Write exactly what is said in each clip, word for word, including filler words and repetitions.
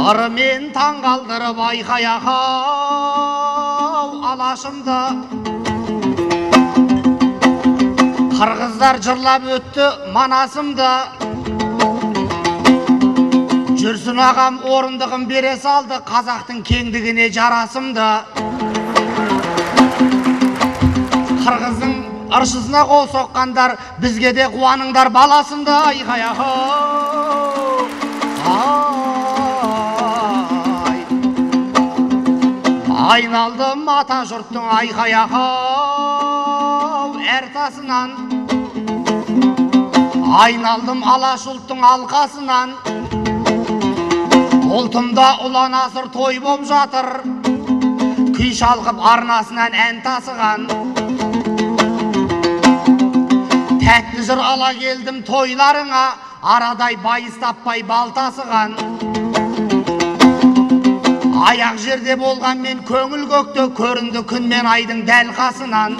Арымен таң қалдырып айқай-ақау алашымды. Қырғыздар жырлап өтті манасымды. Жүрсін ағам орындығын бере салды, қазақтың кеңдігіне жарасымды. Қырғыздың ыршысына қол соққандар, бізге де қуаныңдар баласымды. Айқай-ақау айналдым ата жұрттың айқай-ақау әр тасынан. Айналдым алаш ұлттың алқасынан. Ұлтымда ұлан асыр той боп жатыр, күй шалқып арнасынан ән тасыған. Тәтті жыр ала келдім тойларыңа, арадай байыз таппай бал тасыған. Аяқ жерде болған мен көңіл көкті, көрінді күн мен айдың дәл қасынан.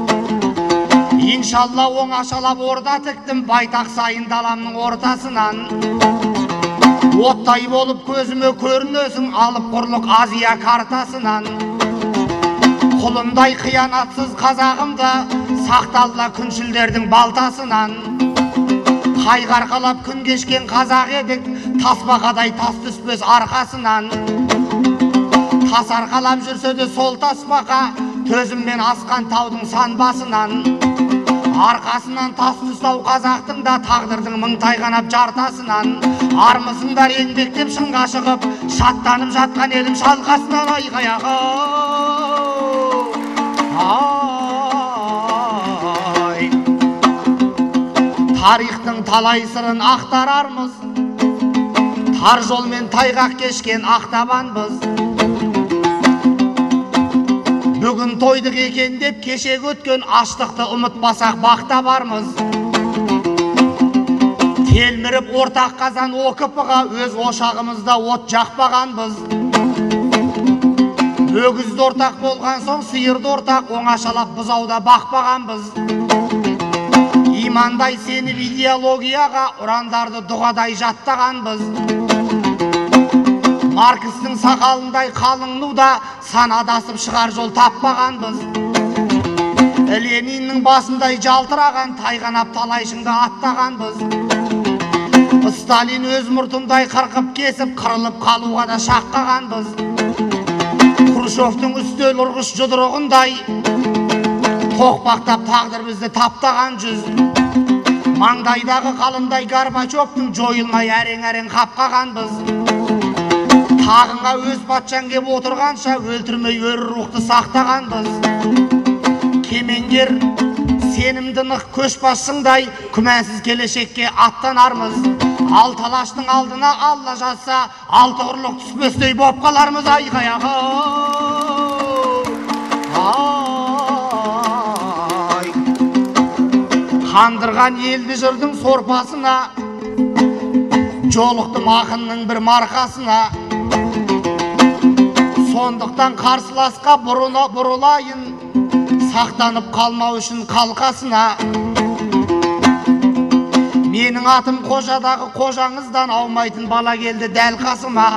Иншалла оңашалап орда тіктім, байтақ сайын даламның ортасынан. Оттай болып көзіме көрінесің, алып құрлық Азия картасынан. Құлындай қиянатсыз қазағымда, сақталла күншілдердің балтасынан. Қайғарқалап күн кешкен қазақ едік, тасбақадай тас түспес арқасынан. Тас арқалап жүрсе де сол тасбақа, төзіммен асқан таудың санбасынан. Арқасынан тас тұстау қазақтың да, тағдырдың мыңтайғанап жартасынан. Армысыңдар еңбектеп шыңға шығып, шаттанып жатқан елім шалқасынан. Айқай-ақау тарихтың талай сырын ақтарармыз, тар жолмен тайғақ кешкен ақтабанбыз. Бүгін тойдық екен деп кешегі өткен аштықты ұмытпасақ бақта бармыз. Телміріп ортақ қазан оқыпыға, өз ошағымызда от жақпағанбыз. Өгізді ортақ болған соң сиырды ортақ, оңашалап бұзауда бақпағанбыз. Имандай сеніп идеологияға, ұрандарды дұғадай жаттағанбыз. Маркстің сақалындай қалың нуда, санадасып шығар жол таппағанбыз. Лениннің басындай жалтыраған, тайғанап талайшыңды аттағанбыз. Сталин өз мұртындай қырқып кесіп, қырылып қалуға да шаққағанбыз. Хрущевтің үстел ұрғыш жұдырығындай, тоқпақтап тағдыр бізді таптаған жүз. Маңдайдағы қалындай Горбачевтың жойылмай әрең-әрең қапқағанбыз. Тағыңа өз патшаң кеп отырғанша, өлтірмей өр рухты сақтағанбыз. Кемеңгер сенімді нық көшбасшыңдай, күмәнсіз келешекке аттанармыз. Ал талаштың алдына Алла жазса, алты құрлық түспестей боп қалармыз. Айқай-ақау қандырған елді жырдың сорпасына, жолықтым ақынның бір марқасына. Сондықтан қарсыласқа бұрылайын, сақтанып қалмау үшін қалқасына. Менің атым қожадағы қожаңыздан, аумайтын бала келді дәл қасыма.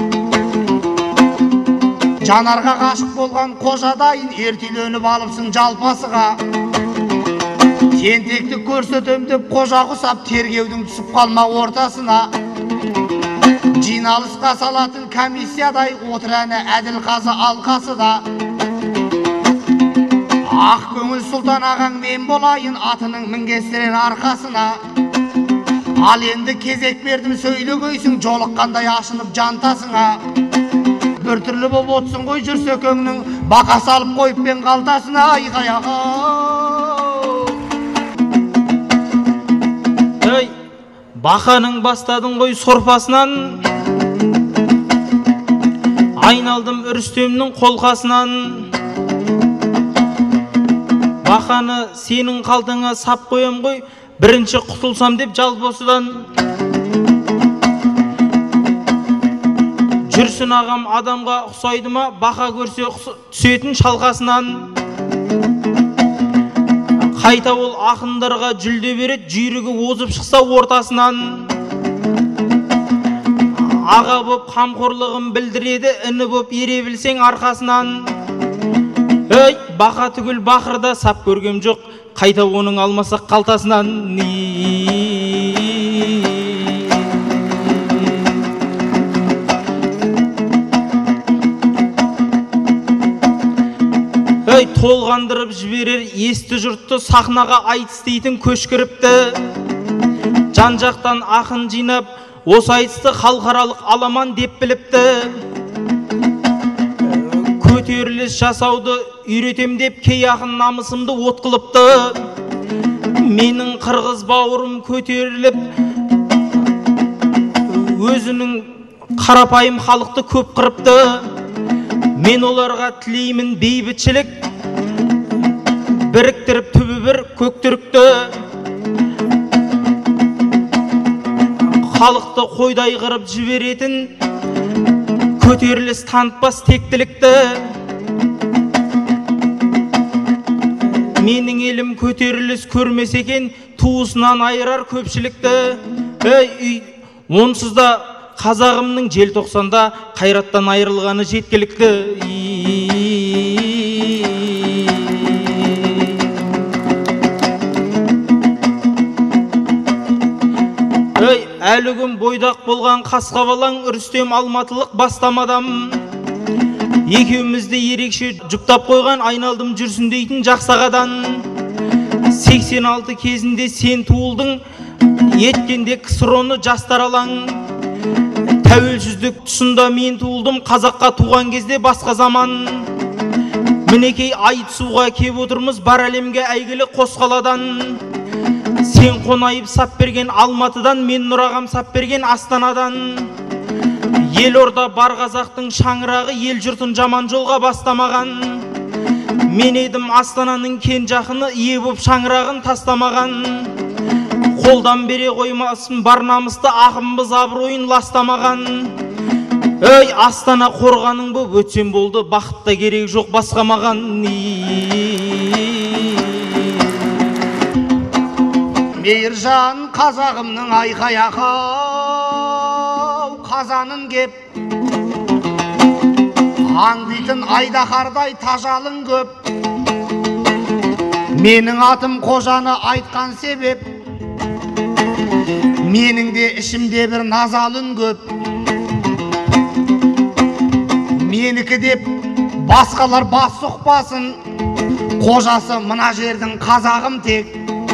Жанарға ғашық болған қожадайын, ертеленіп алыпсың жалпасыға. Тентекті көрсетем деп қожа құсап, тергеудің түсіп қалма ортасына. Жиналысқа салатын комиссиядай, отыр әні әділ қазы алқасы да. Ақ көңіл сұлтан ағаң мен болайын, атының мінгестірер арқасына. Ал енді кезек бердім сөйлегөйсің, жолыққандай ашынып жантасыңа. Бір түрлі боп отсын ғой жүрсекеңнің, бақа салып қойып пен қалтасына. Айқай-ақау Ей, бақаның бастадың ғой сорпасынан. Айналдым Рүстемнің қолқасынан. Бақаны сенің қалтыңа сап қоям ғой, бірінші құтылсам деп жалбосыдан. Жүрсін ағам адамға ұқсайды ма, бақа көрсе түсетін шалқасынан. Қайта ол ақындарға жүлде береді, жүйрігі озып шықса ортасынан. аға боп қамқорлығын білдіреді, іні боп ере білсең арқасынан. Ей, бақа түгіл бақырда сап көргем жоқ, қайта оның алмасақ қалтасынан. Ей, толғандырып жіберер есті жұртты сахнаға айтыс дейтін көшкіріпті. Жан жақтан ақын жинап, осы айтысты халықаралық аламан деп біліпті. Көтеріліс жасауды үйретем деп кей ақын намысымды от қылыпты. Менің қырғыз бауырым көтеріліп, өзінің қарапайым халықты көп қырыпты. Мен оларға тілеймін бейбітшілік, біріктіріп түбі бір көктүрікті. Халықты қойдай қырып жіберетін, көтеріліс танытпас тектілікті. Менің елім көтеріліс көрмес екен, туысынан айырар көпшілікті. Ей, онсыз да қазағымның желтоқсанда қайраттан айырылғаны жеткілікті. Ей, әлі күн бойдақ болған қасқабалаң Рүстем алматылық бастамадам. Екеумізді ерекше жұптап қойған айналдым жүрсін дейтін жақсағадан. сексен алты кезінде сен туылдың, еткенде ксроны жастар алаң. Тәуелсіздік тұсында мен туылдым, қазаққа туған кезде басқа заман. Мінекей айтысуға кеп отырмыз бар әлемге әйгілі Қосқаладан. Сен қонайып сап берген Алматыдан, мен Нұрағам сап берген Астанадан. Елорда бар қазақтың шаңырағы, ел жұртын жаман жолға бастамаған. Мен едім Астананың кен жақыны, ие боп шаңырағын тастамаған. Қолдан бере қоймасын бар намысты, ақымбыз абыройын ластамаған. Ей, Астана қорғаның боп өтсем болды, бақытта керек жоқ басқа маған. Мейіржан қазағымның айқай-ақау қазанын кеп, аңдитын айдақардай тажалың көп. Менің атым қожаны айтқан себеп, менің де ішімде бір назалын көп. Менікі деп басқалар бас сұқпасын, қожасы мына жердің қазағым тек.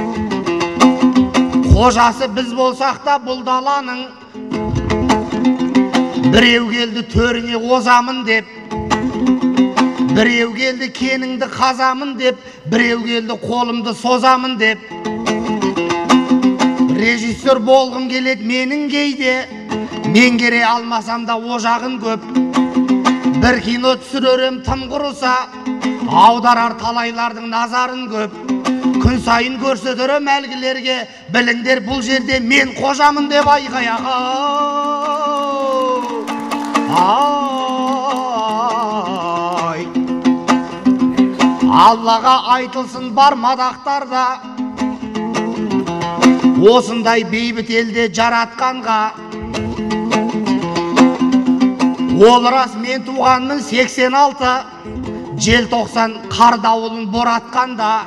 Қожасы біз болсақ та бұл даланың, біреу келді төріңе озамын деп, біреу келді кеніңді қазамын деп, біреу келді қолымды созамын деп. Режиссер болғым келеді менің кейде, меңгере алмасам да ожағын көп. Бір кино түсіререм тым құрыса, аударар талайлардың назарын көп. Күн сайын көрсетерем әлгілерге, біліңдер бұл жерде мен қожамын деп айқай-ақау. Ай, Аллаға айтылсын бар мадақтарда, осындай бейбіт елде жаратқанға. Ол рас мен туғанмын сексен алты, желтоқсан қар дауылын боратқанда.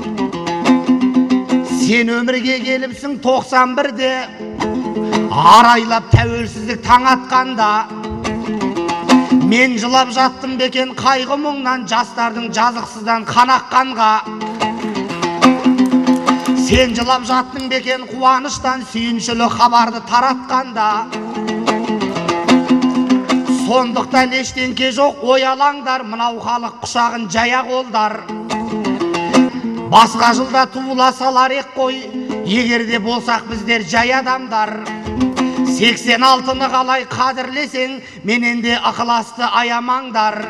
Сен өмірге келіпсің тоқсан бірде, арайлап тәуелсіздік таң атқанда. Мен жылап жаттым бекен қайғы мұңнан, жастардың жазықсыздан қан аққанға. Сен жылап жаттың бекен қуаныштан, сүйіншілі хабарды таратқанда. Сондықтан ештеңке жоқ оялаңдар, мынау халық құшағын жая қолдар. Басқа жылда туыла салар ек қой, егерде болсақ біздер жай адамдар. сексен алтыны қалай қадірлесең, менен де ықыласты аямаңдар.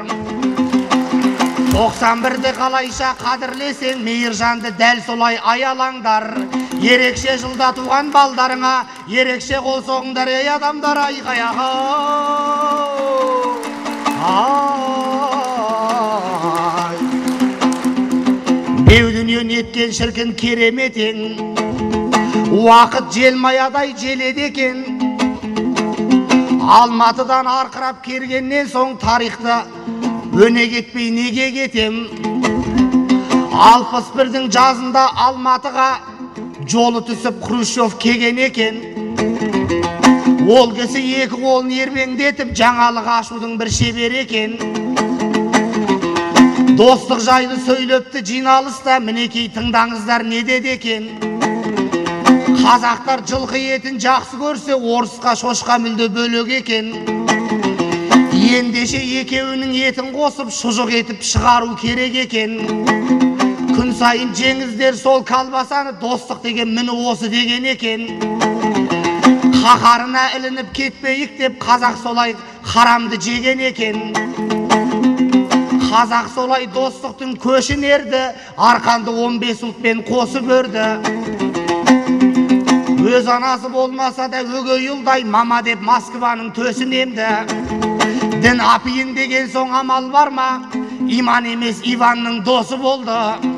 тоқсан бірді қалайша қадірлесең, Мейіржанды дәл солай аялаңдар. Ерекше жылда туған балдарыңа ерекше қол соғыңдар, ей адамдар, айқай-ақау. Беу дүние неткен шіркін керемет ең, уақыт желмаядай желеді екен. Алматыдан арқырап кергеннен соң тарихта өне кетпей неге кетем? алпыс бірдің жазында Алматыға жолы түсіп Хрущев келген екен. Ол кісі екі қолын ербеңдетіп жаңалық ашудың бір шебері екен. Достық жайлы сөйлепті жиналыста, мінекей тыңдаңыздар не деді екен. Қазақтар жылқы етін жақсы көрсе, орысқа шошқа мүлде бөлек екен. Ендеше екеуінің етін қосып, шұжық етіп шығару керек екен. Күн сайын жеңіздер сол колбасаны, достық деген міні осы деген екен. Қақарына ілініп кетпейік деп қазақ солай харамды жеген екен. Қазақ солай достықтың көшін ерді, арқанды он бес ұлтпен қосып өрді. Өз анасы болмаса да өгей ұлдай мама деп Москваның төсін емді. Дін апиын деген соң амал бар ма? Иман емес Иванның досы болды.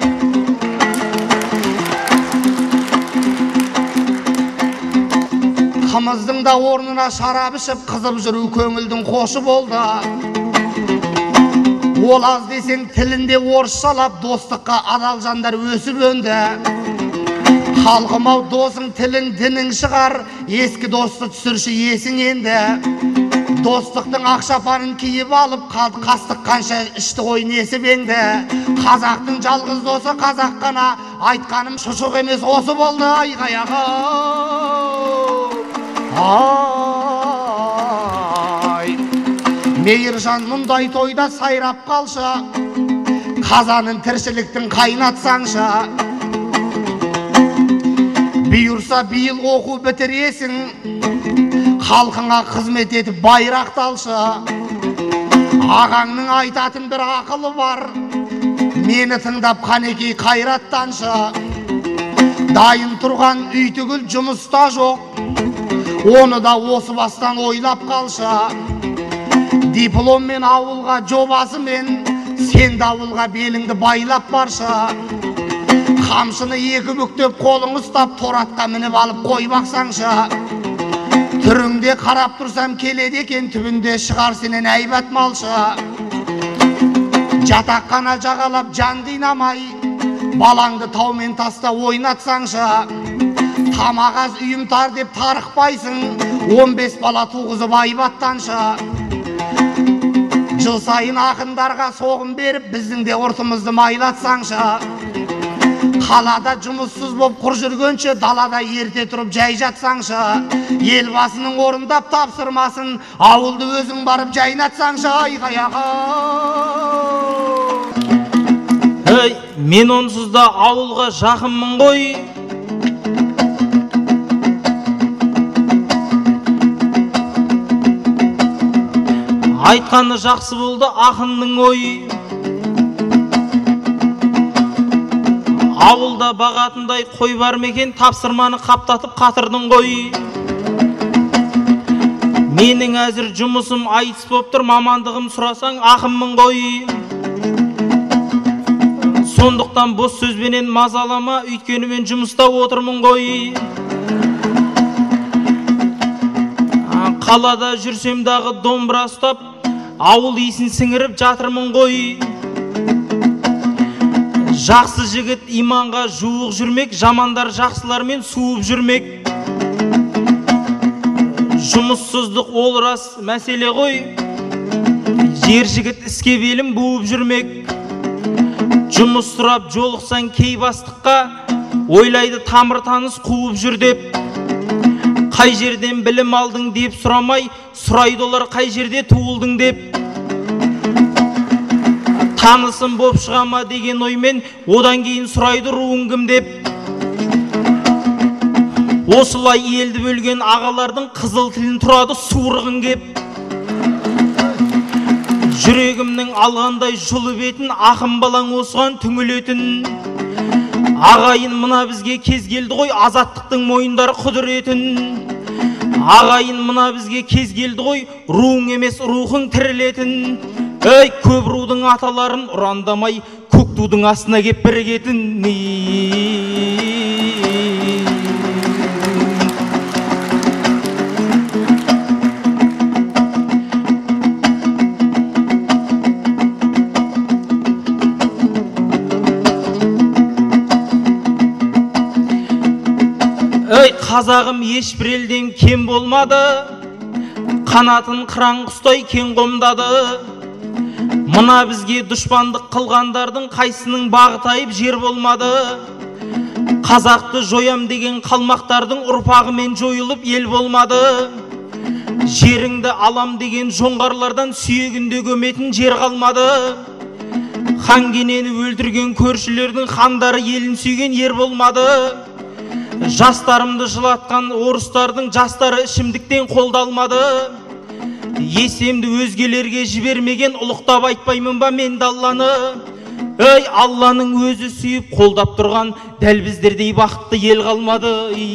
Қымыздың да орнына шарап ішіп, қызып жүру көңілдің қошы болды. Ол аз десең тілінде орысшалап, достыққа адал жандар өсіп өнді. Халқым-ау, досың тілің дінің шығар, ескі досты түсірші есің енді. Достықтың ақшапанын киіп алып, қалды қастық қанша ішті ғой несіп енді. Қазақтың жалғыз досы қазақ қана, айтқаным шұшық емес осы болды. Айғаяға ай, мейіржан мұндай тойда сайрап қалшы, қазанын тіршіліктің қайнатсаңшы. Бұйырса биыл оқу бітіресің, халқыңа қызмет етіп байрақталшы. Ағаңның айтатын бір ақылы бар, мені тыңдап қанекей қайраттаншы. Дайын тұрған үй түгіл жұмыста жоқ, оны да осы бастан ойлап қалшы. Дипломмен ауылға жобасымен, сен де ауылға беліңді байлап баршы. Қамшыны екі бүктеп қолың ұстап, торатқа мініп алып қой бақсаңшы. Түріңде қарап тұрсам келеді екен, түбінде шығар сенен әйбат малшы. Жатаққана жағалап жан қинамай, балаңды таумен таста ойнатсаңшы. Тамағаз үйім тар деп тарықпайсың, он бес бала туғызып айбаттаншы. Жыл сайын ақындарға соғым беріп, біздің де ұртымызды майлатсаңшы. Қалада жұмыссыз боп құр жүргенше, далада ерте тұрып жай жатсаңшы. Елбасының орындап тапсырмасын, ауылды өзің барып жайнатсаңшы. Айғаяға Ей, мен онсыз да ауылға жақынмын ғой. Айтқаны жақсы болды ақынның ойы. Ауылда бағатындай қой бар мекен, тапсырманы қаптатып қатырдың ғой. Менің әзір жұмысым айтыс боп тұр, мамандығым сұрасаң ақынмын ғой. Сондықтан бос сөзбенен мазалама, өйткені мен жұмыста отырмын ғой. Қалада жүрсем дағы домбыра ұстап, ауыл иісін сіңіріп жатырмын ғой. Жақсы жігіт иманға жуық жүрмек, жамандар жақсылармен суып жүрмек. Жұмыссыздық ол рас мәселе ғой, жер жігіт іске белім буып жүрмек. Жұмыс сұрап жолықсаң кей бастыққа, ойлайды тамыр таныс қуып жүр деп. Қай жерден білім алдың деп сұрамай, сұрайды олар қай жерде туылдың деп. Танысым боп шығама деген оймен, одан кейін сұрайды руың кім деп. Осылай елді бөлген ағалардың қызыл тілін тұрады суырғын кеп. Жүрегімнің алғандай жұлы бетін, ақын балаң осыған түңілетін. Ағайын мына бізге кез келді ғой, азаттықтың мойындары құдыретін. Ағайын мына бізге кез келді ғой, руың емес рухың тірілетін. Ей, көп рудың аталарын ұрандамай, көк тудың астына кеп бірігетін. қазағым ешбір елден кем болмады, қанатын қыран құстай кең қомдады. Мына бізге дұшпандық қылғандардың қайсының бағы тайып жер болмады. Қазақты жоям деген қалмақтардың ұрпағымен жойылып ел болмады. Жеріңді алам деген жоңғарлардан сүйегінде көметін жер қалмады. Хан кенені өлтірген көршілердің хандары елін сүйген ер болмады. Жастарымды жылатқан орыстардың жастары ішімдіктен қолдалмады. Есемді өзгелерге жібермеген ұлықтап айтпаймын ба мен де Алланы? Ей, Алланың өзі сүйіп қолдап тұрған дәл біздердей бақытты ел қалмады.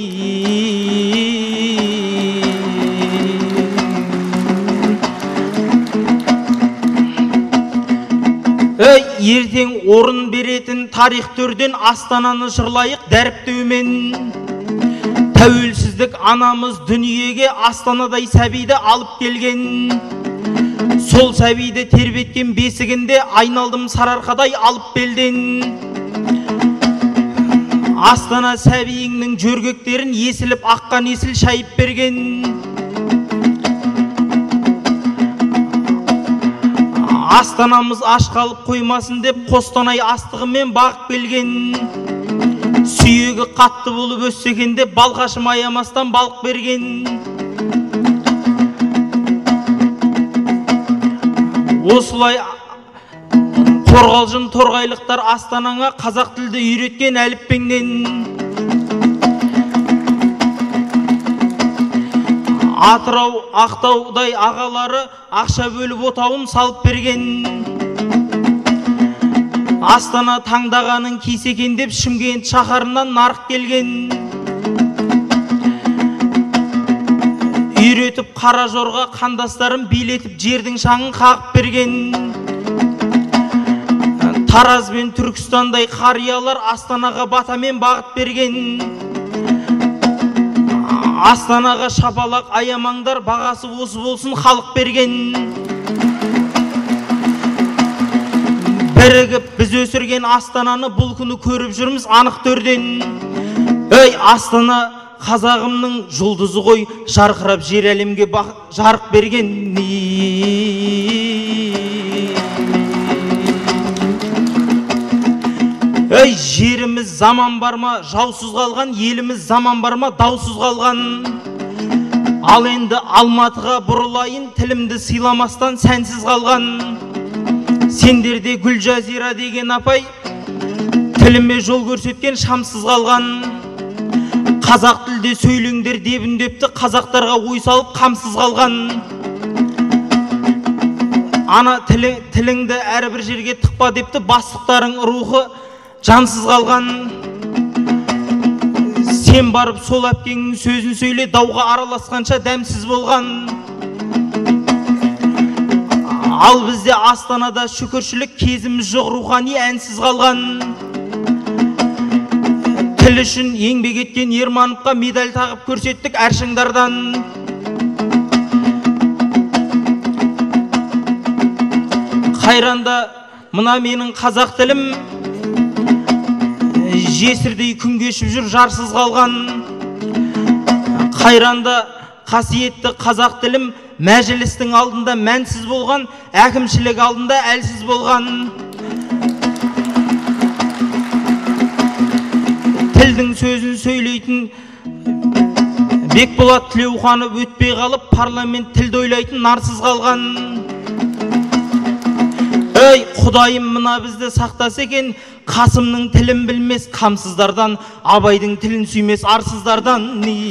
Ей, ертең орын беретін тарих төрден Астананы жырлайық дәріптеумен. Тәуелсіздік анамыз дүниеге Астанадай сәбиді алып келген. Сол сәбиді тербеткен бесігінде айналдым сарыарқадай алып белден. Астана сәбиіңнің жөргектерін есіліп аққан есіл шайып берген. Астанамыз аш қалып қоймасын деп Қостанай астығымен бағып келген. Сүйегі қатты болып өссекен деп балқашым аямастан балық берген. Осылай қорғалжын торғайлықтар Астанаңа қазақ тілді үйреткен әліппеңнен. Атырау, Ақтаудай ағалары ақша бөліп отауын салып берген. Астана таңдағанын кейсекен деп Шымкент шаһарынан нарық келген. Үйретіп қара жорға қандастарым билетіп жердің шаңын қағып берген. Тараз бен Түркістандай қариялар Астанаға батамен бағыт берген. Астанаға шапалақ аямаңдар, бағасы осы болсын халық берген. Бірігіп біз өсірген Астананы бұл күні көріп жүрміз анық төрден. Ей, Астана қазағымның жұлдызы ғой, жарқырап жер әлемге жарық берген. Ей, жеріміз заман бар ма, жаусыз қалған, еліміз заман бар ма, даусыз қалған. Ал енді Алматыға бұрылайын, тілімді сыйламастан сәнсіз қалған. Сендерде Гүлжазира деген апай тіліме жол көрсеткен шамсыз қалған. Қазақ тілде сөйлеңдер дебін депті, қазақтарға ой салып қамсыз қалған. Ана тіліңді әрбір жерге тықпа депті, бастықтарың рухы жансыз қалған. Сен барып сол әпкеңнің сөзін сөйле, дауға араласқанша дәмсіз болған. Ал бізде Астанада шүкіршілік кезіміз жоқ, рухани әнсіз қалған. Тіл үшін еңбек еткен Ермановқа медаль тағып көрсеттік әршіңдардан. Қайранда мына менің қазақ тілім жесірдей күн кешіп жүр, жарсыз қалған. Қайранда қасиетті қазақ тілім мәжілістің алдында мәнсіз болған, әкімшілік алдында әлсіз болған. Тілдің сөзін сөйлейтін Бекболат Тілеуханов өтпей қалып, парламент тілді ойлайтын нарсыз қалған. Ей, Құдайым мына бізді сақтаса екен, Қасымның тілін білмес қамсыздардан, Абайдың тілін сүймес арсыздардан.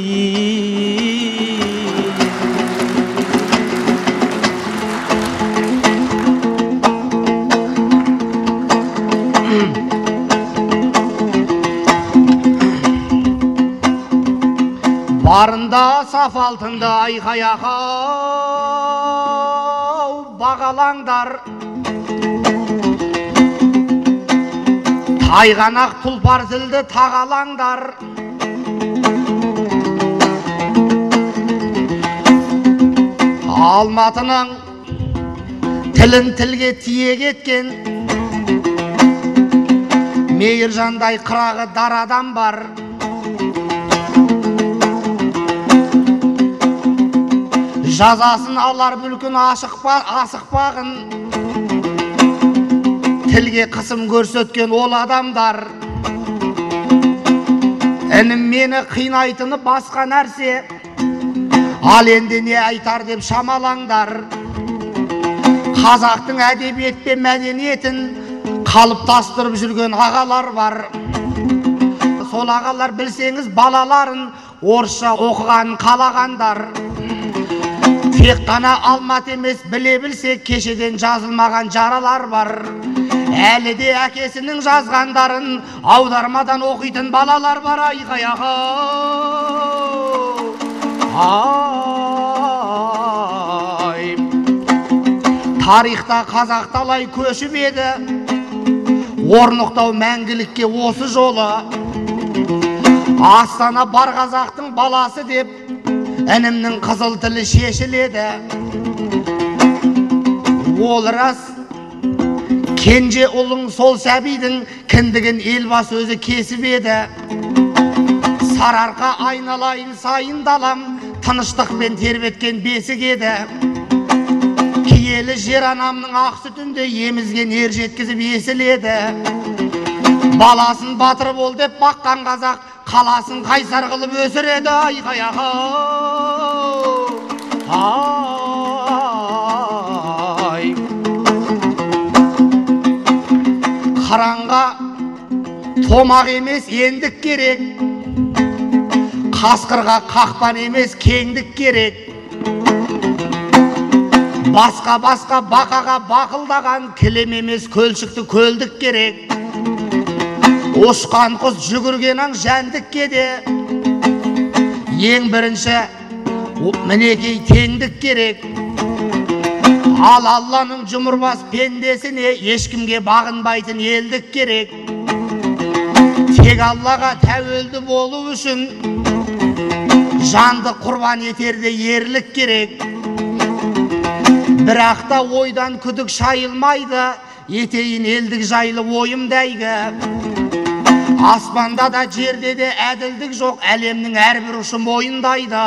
Барында саф алтынды айқаяқау бағалаңдар, тайғанақ тұлпар тілді тағалаңдар. Алматының тілін тілге тиек еткен мейіржандай қырағы дар адам бар. жазасын алар бүлкін асықпағын, тілге қысым көрсеткен ол адамдар. Інім мені қинайтыны басқа нәрсе, ал енді не айтар деп шамалаңдар. Қазақтың әдебиет пен мәдениетін қалыптастырып жүрген ағалар бар. Сол ағалар білсеңіз балаларын орысша оқығанын қалағандар. Тек қана алмат емес, біле білсе кешеден жазылмаған жаралар бар. Әлі де әкесінің жазғандарын аудармадан оқитын балалар бар. Айқаяғы ай, тарихта қазақ талай көшіп еді, орнықтау мәңгілікке осы жолы. Астана бар қазақтың баласы деп інімнің қызыл тілі шешіледі. Ол рас, кенже ұлың сол сәбидің кіндігін елбасы өзі кесіп еді. Сарыарқа айналайын сайын далам, тыныштықпен тербеткен бесік еді. Киелі жер анамның ақ сүтінде емізген ер жеткізіп есіледі. Баласын батыр бол деп баққан қазақ, қаласын қайсар қылып өсіреді. Айқаяғы ай, қыранға томақ емес ендік керек, қасқырға қақпан емес кеңдік керек. Басқа-басқа бақаға бақылдаған кілем емес көлшікті көлдік керек. Ұшқан құс жүгірген аң жәндікке де ең бірінші мінекей теңдік керек. Ал Алланың жұмырбас пендесіне ешкімге бағынбайтын елдік керек. Тек Аллаға тәуелді болу үшін жанды құрбан етерде ерлік керек. Бірақ та ойдан күдік шайылмайды, етейін елдік жайлы ойымдайғы. Аспанда да жерде де әділдік жоқ, әлемнің әрбір ұшы мойындайды.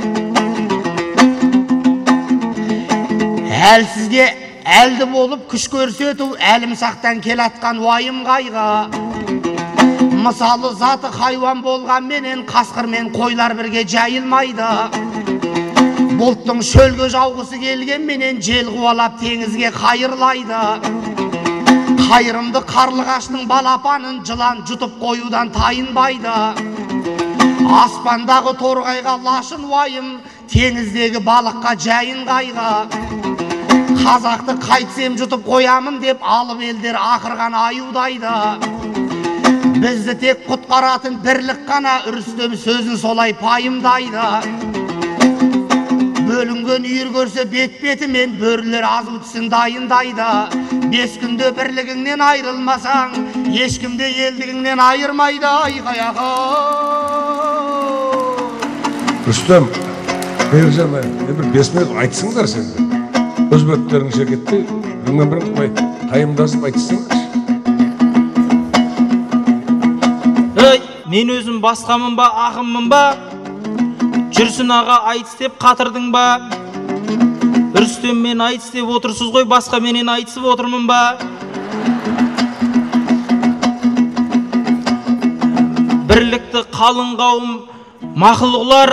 Әлсізге әлді болып күш көрсету әлімсақтан келатқан уайым қайғы. Мысалы заты хайуан болғанменен қасқыр мен қойлар бірге жайылмайды. Бұлттың шөлге жауғысы келгенменен жел қуалап теңізге қайырлайды. Қайырымды қарлығаштың балапанын жылан жұтып қоюдан тайынбайды. Аспандағы торғайға лашын уайым, теңіздегі балыққа жайын қайғы. Қазақты қайтсем жұтып қоямын деп алып елдер ақырған аюдайды. Бізді тек құтқаратын бірлік қана, Рүстем сөзін солай пайымдайды. Бөлінген үйір көрсе бет-бетімен бөрілер азу түсін дайындайды. Бес күнде бірлігіңнен айрылмасаң, ешкімде елдігіңнен айырмайды. Айқаяғы Рүстем, Бейіржан, бір бес минут айтсыңдар сенде. Өзбектерің шекетті, біріңмен бірің қой, қайымдасып айтсыңдар. Ей, мен өзім басқамын ба, ақыммын ба? Жүрсін аға айтыс деп қатырдың ба? Рүстем мен айтыс деп отырсыз ғой, басқа менен айтысып отырмын ба? Бірлікті қалың қауым мақұлғылар,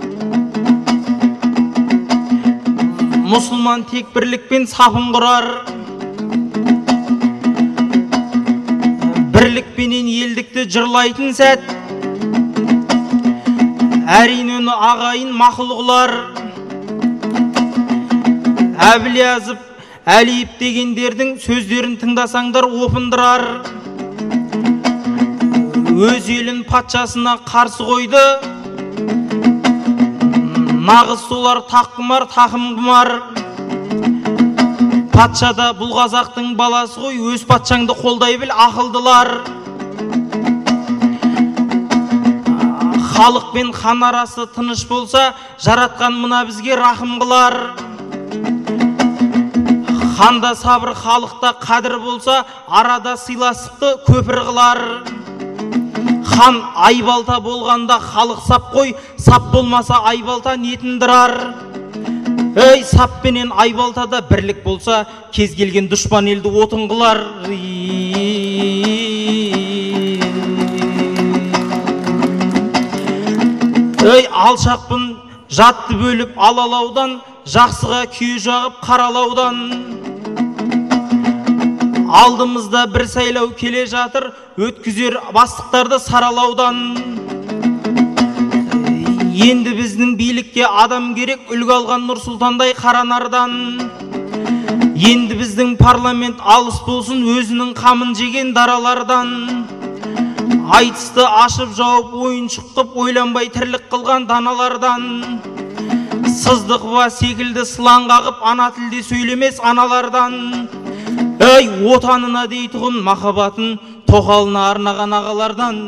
мұсылман тек бірлікпен сапын құрар. Бірлікпенен елдікті жырлайтын сәт, әрине оны ағайын мақұлғылар. Әбілязып, Әлиев дегендердің сөздерін тыңдасаңдар опындырар. Өз елін патшасына қарсы қойды, нағыз солар таққұмар, тақым құмар. Патшада бұл қазақтың баласы ғой, өз патшаңды қолдай біл, ақылдылар. Халық пен хан арасы тыныш болса, жаратқан мына бізге рахым қылар. Ханда сабыр, халықта қадір болса, арада сыйластықты көпір қылар. Хан айбалта болғанда халық сап қой, сап болмаса айбалта нетін дырар. Ей, саппенен айбалтада бірлік болса, кез келген дұшпан елді отын қылар. Ей, алшақпын жатты бөліп алалаудан, жақсыға күйе жағып қаралаудан. Алдымызда бір сайлау келе жатыр, өткізер бастықтарды саралаудан. Енді біздің билікке адам керек, үлгі алған Нұрсұлтандай Қаранардан. Енді біздің парламент алыс болсын, өзінің қамын жеген даралардан. Айтысты ашып жауып, ойыншық қып, ойланбай тірлік қылған даналардан. Сыздықова секілді сылаң қағып, ана тілде сөйлемес аналардан. Ей, отанына дейтұғын махаббатын тоқалына арнаған ағалардан.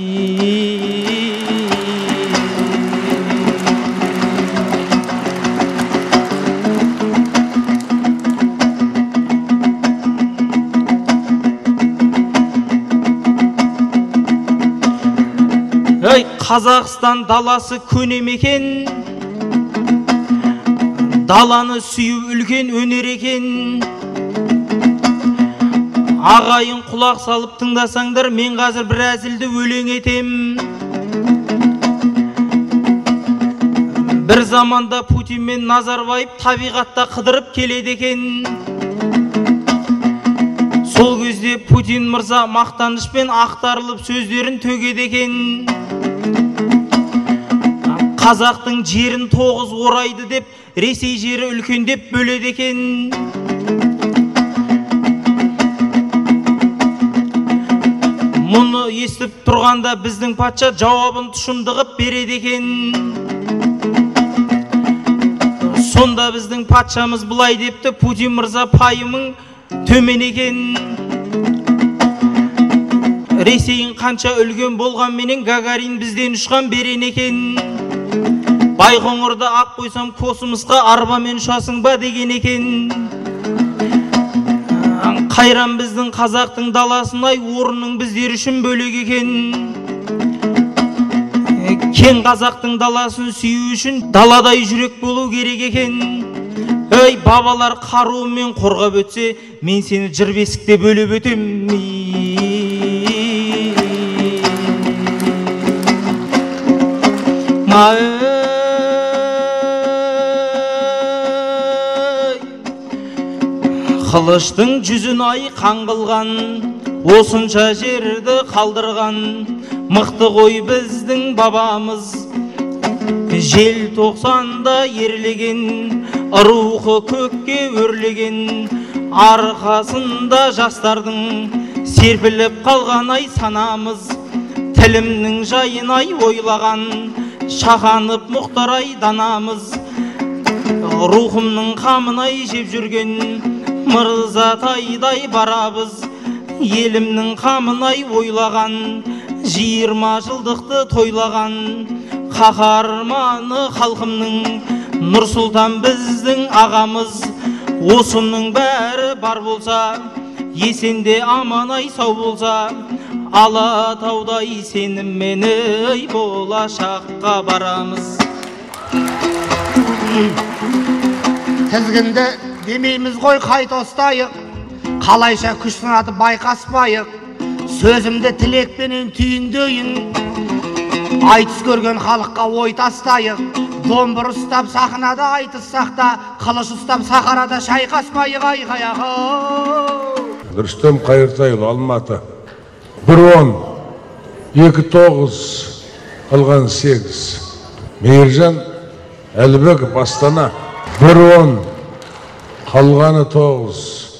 Ей, Қазақстан даласы көне мекен, даланы сүйу үлкен өнер екен. Ағайын құлақ салып тыңдасаңдар, мен қазір бір әзілді өлең етем. Бір заманда Путин мен Назарбаев табиғатта қыдырып келеді екен. Сол кезде Путин мырза мақтанышпен ақтарылып сөздерін төгеді екен. Қазақтың жерін тоғыз орайды деп, Ресей жері үлкендеп бөледі екен. Мұны естіп тұрғанда біздің патша жауабын тұшымдығып береді екен. Сонда біздің патшамыз бұлай депті: Путин мырза, пайымың төмен екен. Ресейін қанша үлген болған менен Гагарин бізден ұшқан берен екен. Байқоңырды ақ қойсам космосқа арбамен ұшасың ба деген екен. Қайран біздің қазақтың даласынай, орының біздер үшін бөлек екен. Кен қазақтың даласын сүю үшін даладай жүрек болу керек екен. Ей, бабалар қаруымен қорғап өтсе, мен сені жыр бесікте бөліп өтем. Қылыштың жүзін ай қан қылған, осынша жерді қалдырған, мықты ғой біздің бабамыз. Жел тоқсанда ерлеген, рухы көкке өрлеген, арқасында жастардың серпіліп қалған ай санамыз. Тілімнің жайын ай ойлаған, шақанып мұқтар ай данамыз. Рухымның қамын ай жеп жүрген, Мырзатайдай барабыз. Елімнің қамын ай ойлаған, жиырма жылдықты тойлаған, қаһарманы халқымның Нұрсұлтан біздің ағамыз. Осының бәрі бар болса, есенде аман ай сау болса, Алатаудай сеніммен ай болашаққа барамыз. Тізгінді демейміз ғой қайта ұстайық, қалайша күш сынатып байқаспайық. Сөзімді тілекпенен түйіндейін, айтыс көрген халыққа ой тастайық. Домбыр ұстап сахнада айтыссақ та, қылыш ұстап сахарада шайқаспайық. Айқаяғы Рүстем Қайыртайұлы, Алматы. бір он, екі тоғыз, қалған сегіз. Мейіржан Әлібеков, Астана. бір он, қалғаны тоғыз.